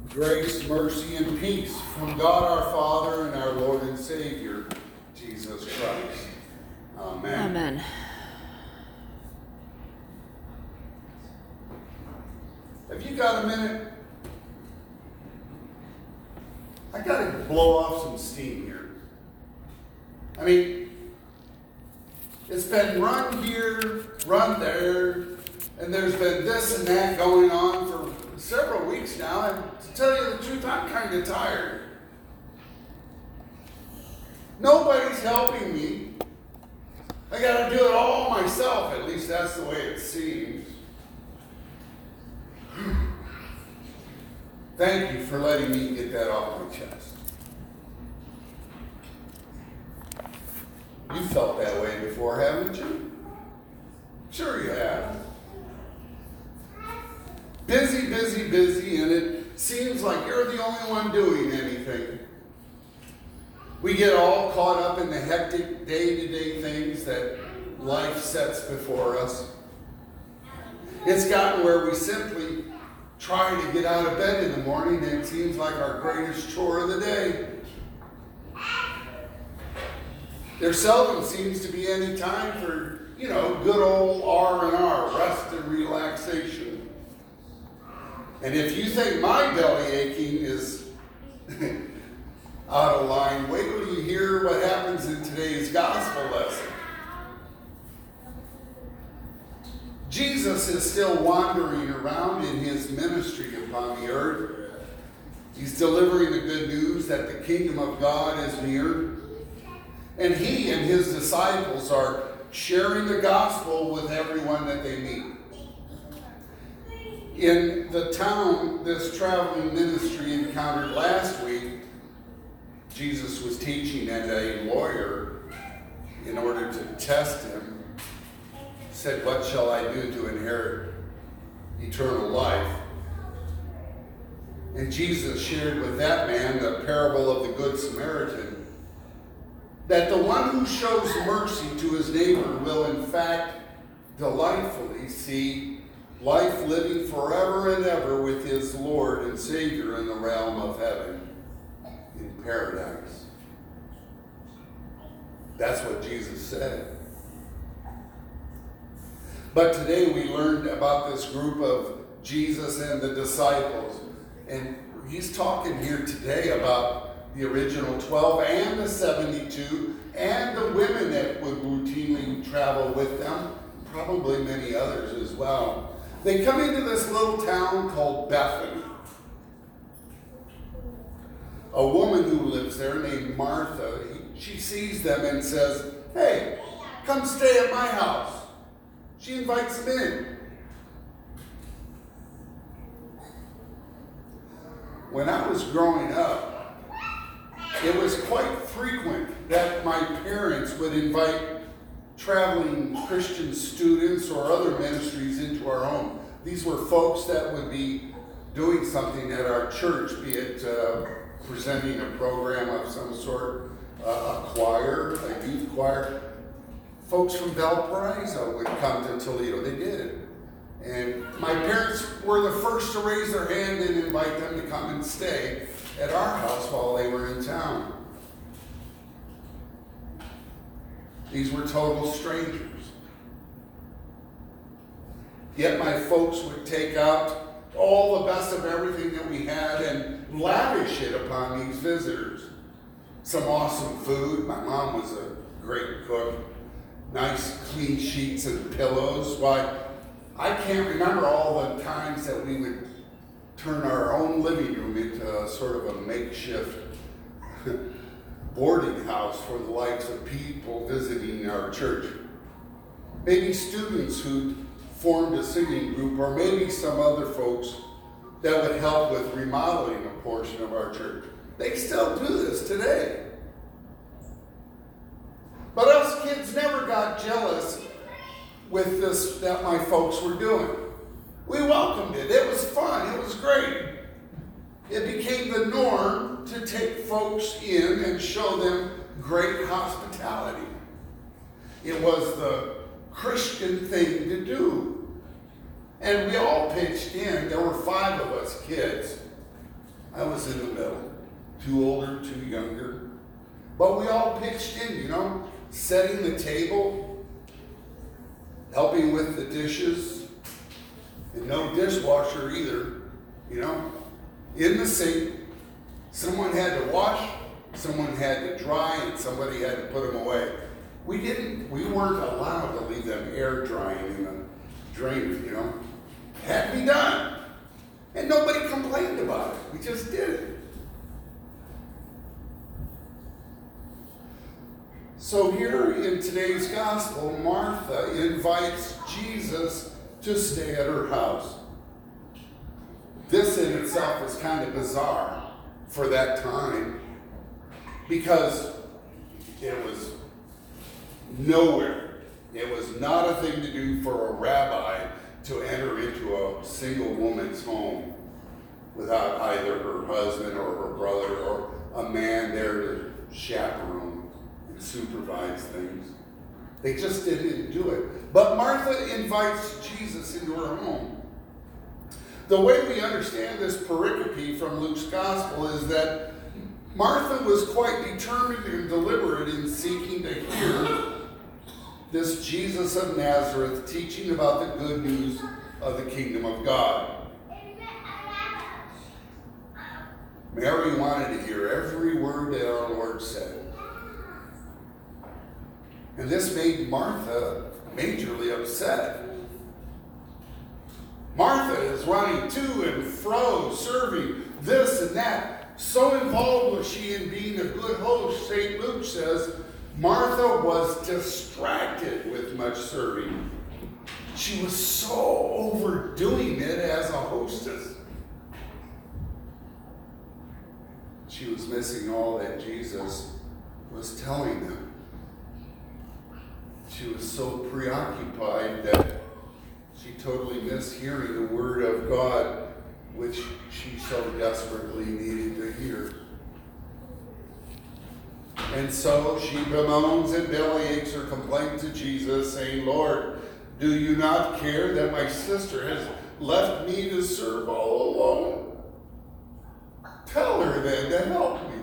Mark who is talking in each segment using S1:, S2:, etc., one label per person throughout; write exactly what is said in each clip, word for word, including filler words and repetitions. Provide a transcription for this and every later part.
S1: Grace, mercy, and peace from God our Father and our Lord and Savior, Jesus Christ. Amen.
S2: Amen.
S1: Have you got a minute? I got to blow off some steam here. I mean, it's been run here, run there, and there's been this and that going on for several weeks now, and to tell you the truth, I'm kind of tired. Nobody's helping me. I got to do it all myself, at least that's the way it seems. Thank you for letting me get that off my chest. You felt that way before, haven't you? Sure you have. Busy, busy, busy, and it seems like you're the only one doing anything. We get all caught up in the hectic day-to-day things that life sets before us. It's gotten where we simply try to get out of bed in the morning, and it seems like our greatest chore of the day. There seldom seems to be any time for, you know, good old R and R, rest and relaxation. And if you think my belly aching is out of line, wait till you hear what happens in today's gospel lesson. Jesus is still wandering around in his ministry upon the earth. He's delivering the good news that the kingdom of God is near. And he and his disciples are sharing the gospel with everyone that they meet. In the town this traveling ministry encountered last week, Jesus was teaching, and a lawyer, in order to test him, said, "What shall I do to inherit eternal life?" And Jesus shared with that man the parable of the Good Samaritan, that the one who shows mercy to his neighbor will in fact delightfully see life living forever and ever with his Lord and Savior in the realm of heaven, in paradise. That's what Jesus said. But today we learned about this group of Jesus and the disciples. And he's talking here today about the original twelve and the seventy-two and the women that would routinely travel with them, probably many others as well. They come into this little town called Bethany. A woman who lives there named Martha, she sees them and says, "Hey, come stay at my house." She invites them in. When I was growing up, it was quite frequent that my parents would invite traveling Christian students or other ministries into our home. These were folks that would be doing something at our church, be it uh, presenting a program of some sort, uh, a choir, a youth choir. Folks from Valparaiso would come to Toledo. They did. And my parents were the first to raise their hand and invite them to come and stay at our house while they were in town. These were total strangers. Yet my folks would take out all the best of everything that we had and lavish it upon these visitors. Some awesome food. My mom was a great cook. Nice clean sheets and pillows. Why, I can't remember all the times that we would turn our own living room into a sort of a makeshift boarding house for the likes of people visiting our church. Maybe students who formed a singing group, or maybe some other folks that would help with remodeling a portion of our church. They still do this today. But us kids never got jealous with this that my folks were doing. We welcomed it. It was fun. It was great. It became the norm to take folks in and show them great hospitality. It was the Christian thing to do. And we all pitched in. There were five of us kids. I was in the middle. Two older, two younger. But we all pitched in, you know, setting the table, helping with the dishes, and no dishwasher either, you know. In the sink, someone had to wash, someone had to dry, and somebody had to put them away. We didn't, we weren't allowed to leave them air drying in the drainer, you know. It had to be done. And nobody complained about it. We just did it. So here in today's gospel, Martha invites Jesus to stay at her house. This in itself is kind of bizarre for that time because it was nowhere. It was not a thing to do for a rabbi to enter into a single woman's home without either her husband or her brother or a man there to chaperone and supervise things. They just didn't do it. But Martha invites Jesus into her home. The way we understand this pericope from Luke's gospel is that Martha was quite determined and deliberate in seeking to hear this Jesus of Nazareth teaching about the good news of the kingdom of God. Mary wanted to hear every word that our Lord said. And this made Martha majorly upset. Martha is running to and fro, serving this and that. So involved was she in being a good host, Saint Luke says, Martha was distracted with much serving. She was so overdoing it as a hostess. She was missing all that Jesus was telling them. She was so preoccupied that she totally missed hearing the word of God, which she so desperately needed to hear. And so she bemoans and bellyaches her complaint to Jesus, saying, Lord, do you not care that my sister has left me to serve all alone? Tell her then to help me.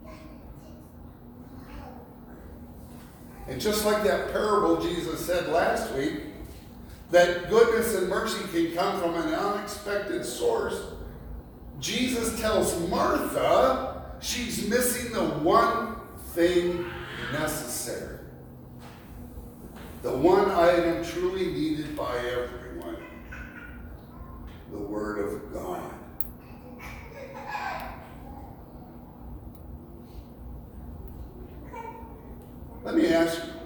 S1: And just like that parable Jesus said last week, that goodness and mercy can come from an unexpected source, Jesus tells Martha she's missing the one thing necessary. The one item truly needed by everyone. The Word of God. Let me ask you,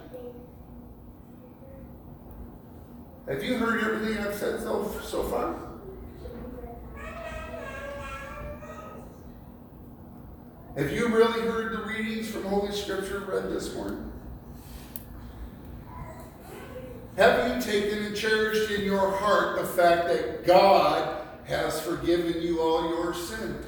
S1: have you heard everything I've said so, so far? Have you really heard the readings from Holy Scripture read this morning? Have you taken and cherished in your heart the fact that God has forgiven you all your sins?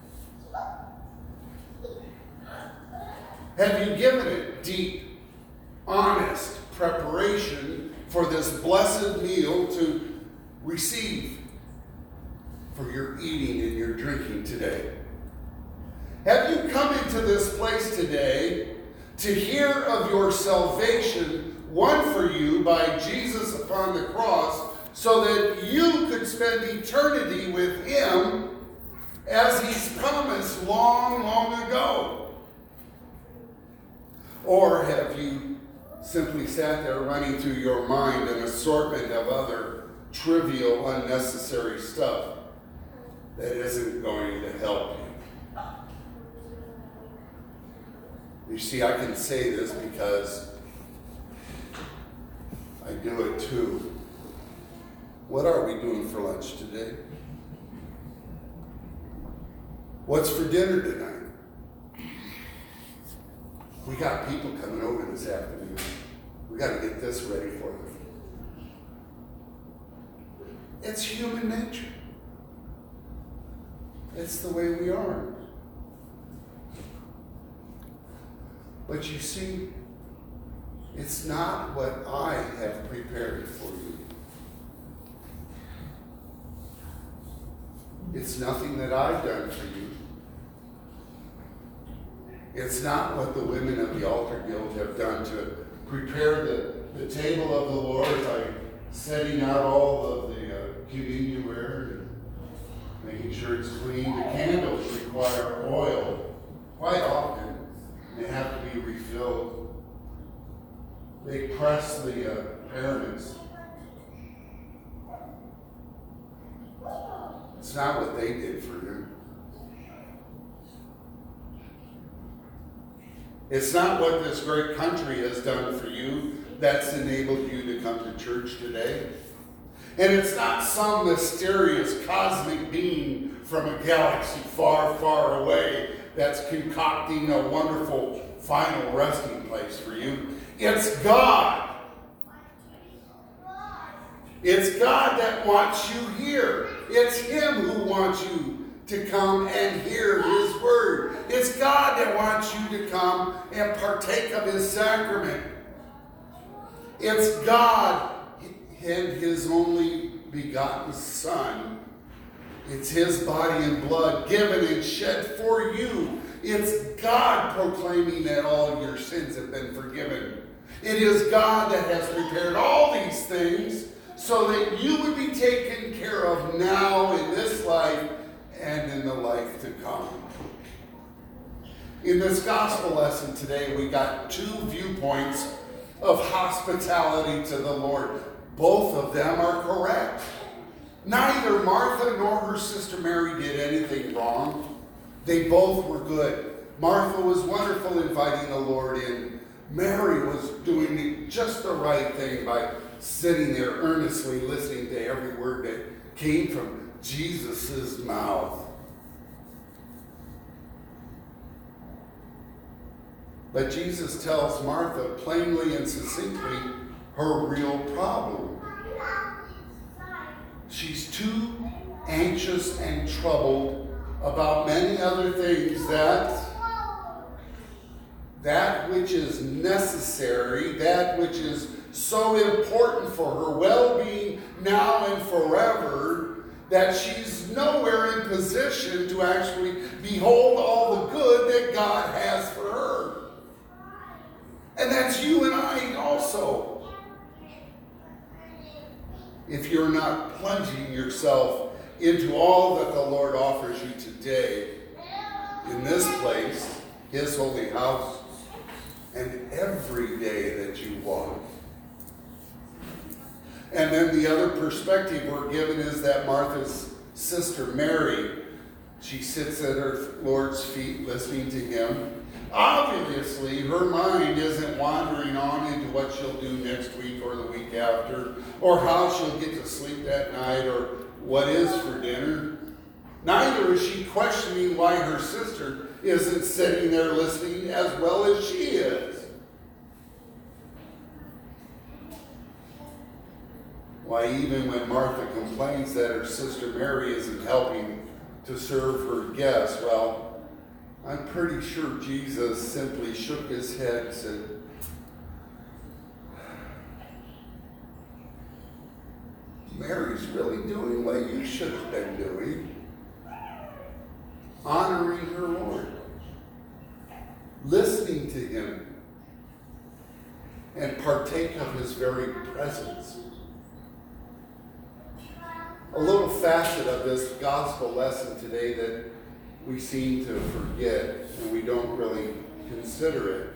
S1: Have you given it deep, honest preparation for this blessed meal to receive for your eating and your drinking today? Have you come into this place today to hear of your salvation won for you by Jesus upon the cross so that you could spend eternity with Him as He's promised long, long ago? Or have you simply sat there running through your mind an assortment of other trivial, unnecessary stuff that isn't going to help you? You see, I can say this because I do it too. What are we doing for lunch today? What's for dinner tonight? We got people coming over this afternoon. We got to get this ready for them. It's human nature. It's the way we are. But you see, it's not what I have prepared for you. It's nothing that I've done for you. It's not what the women of the Altar Guild have done to prepare the, the table of the Lord by setting out all of the uh, communion ware and making sure it's clean. The candles require oil quite often. They have to be refilled. They press the uh, parents. It's not what they did for him. It's not what this great country has done for you that's enabled you to come to church today. And it's not some mysterious cosmic being from a galaxy far, far away that's concocting a wonderful final resting place for you. It's God. It's God that wants you here. It's Him who wants you to come and hear His word. It's God that wants you to come and partake of His sacrament. It's God and His only begotten Son. It's His body and blood given and shed for you. It's God proclaiming that all your sins have been forgiven. It is God that has prepared all these things so that you would be taken care of now in this life and in the life to come. In this gospel lesson today, we got two viewpoints of hospitality to the Lord. Both of them are correct. Neither Martha nor her sister Mary did anything wrong. They both were good. Martha was wonderful inviting the Lord in. Mary was doing just the right thing by sitting there earnestly listening to every word that came from Jesus' mouth. But Jesus tells Martha plainly and succinctly her real problem. She's too anxious and troubled about many other things that that which is necessary, that which is so important for her well-being now and forever, that she's nowhere in position to actually behold all the good that God has for her. And that's you and I also. If you're not plunging yourself into all that the Lord offers you today, in this place, His holy house, and every day that you walk. And then the other perspective we're given is that Martha's sister Mary, she sits at her Lord's feet listening to Him. Obviously, her mind isn't wandering on into what she'll do next week or the week after, or how she'll get to sleep that night, or what is for dinner. Neither is she questioning why her sister isn't sitting there listening as well as she is. Why, even when Martha complains that her sister Mary isn't helping to serve her guests, well, I'm pretty sure Jesus simply shook His head and said, Mary's really doing what you should have been doing. Honoring her Lord. Listening to Him. And partake of His very presence. A little facet of this gospel lesson today that we seem to forget and we don't really consider it.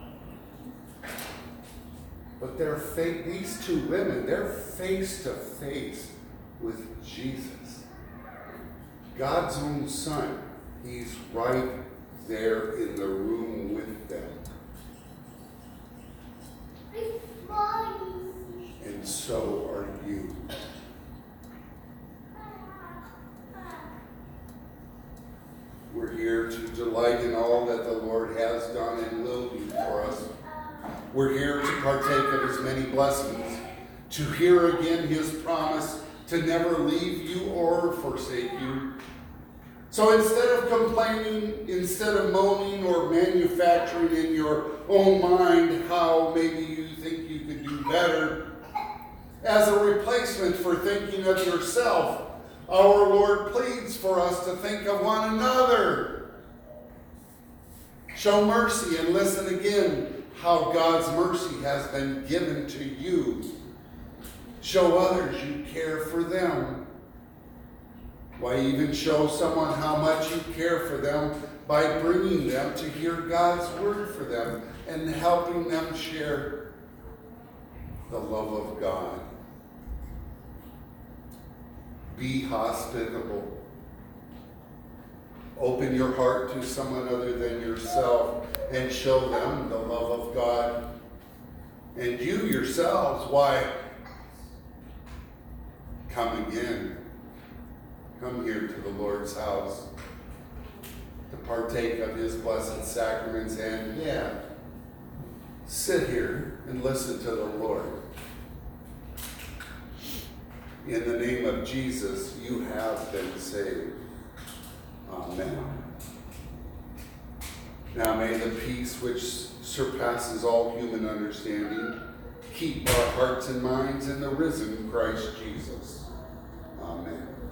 S1: But they're fa- these two women, they're face to face with Jesus. God's own Son. He's right there in the room with them. And so are you. We're here to delight in all that the Lord has done and will do for us. We're here to partake of His many blessings, to hear again His promise to never leave you or forsake you. So instead of complaining, instead of moaning or manufacturing in your own mind how maybe you think you could do better, as a replacement for thinking of yourself Our Lord pleads for us to think of one another. Show mercy and listen again how God's mercy has been given to you. Show others you care for them. Why, even show someone how much you care for them by bringing them to hear God's word for them and helping them share the love of God. Be hospitable. Open your heart to someone other than yourself and show them the love of God. And you yourselves, why, come again. Come here to the Lord's house to partake of his blessed sacraments, and yeah, sit here and listen to the Lord. In the name of Jesus, you have been saved. Amen. Now may the peace which surpasses all human understanding keep our hearts and minds in the risen Christ Jesus. Amen.